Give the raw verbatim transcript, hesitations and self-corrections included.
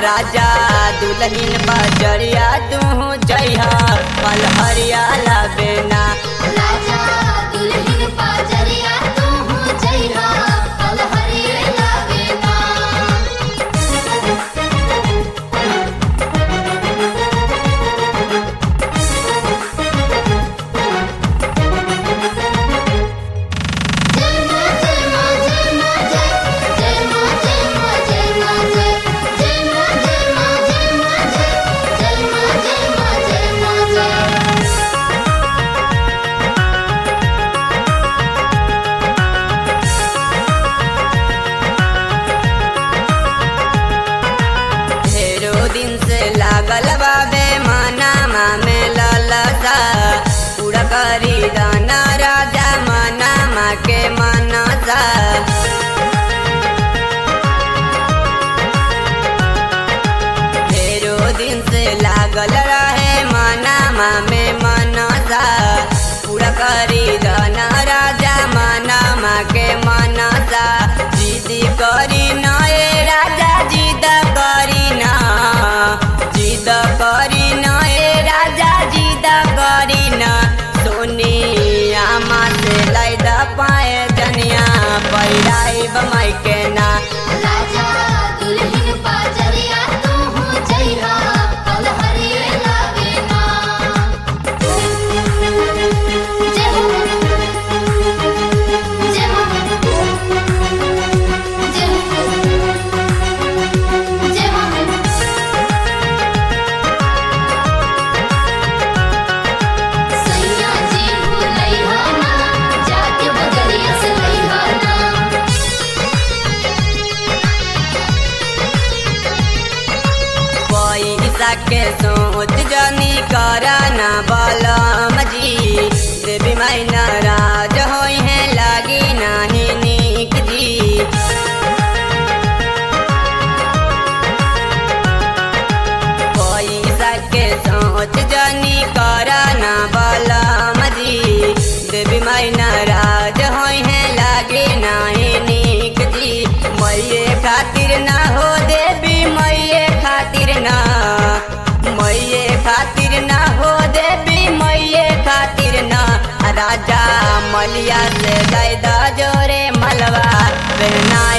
राजा दुल्हन बजरिया तू जइहा पलहरिया लबेना। राजा दुल्हन बजरिया तू जइहा पलहरिया लबेना। लागल बाबे मनामा में ललसा पूरा करी दाना राजा मनामा के मनसा। ढेरो दिन से लागल रहे मनामा में मनसा पूरा करी दाना राजा मनामा के मनसा। जिद करी ना ए राजा जिद करी ना जिद करी न ए राजा जिद करी न। सोनिया माँ से लैद पाए जनिया पैराई बमाई के ना। राजा दुल्हन बजरिया तू जइहा पलहरिया लबेना। जय हो जय हो जय हो जय हो। सैया जी भूलैहा ना जाके बजरिया से लइहा ना। पैसा के सोच जनी करा ना बलम जी देवी माई नाराज होई है लागी नाही नीक जी। पैसा के सोच जनी करा ना बलम जी देवी माई नाराज होई है लागी नाही नीक जी। मैये खातिर ना हो देवी मैये खातिर ना मैये खातिर ना हो देवी मैये खातिर ना। राजा मलिया से दैदा जोरे मलवा बेना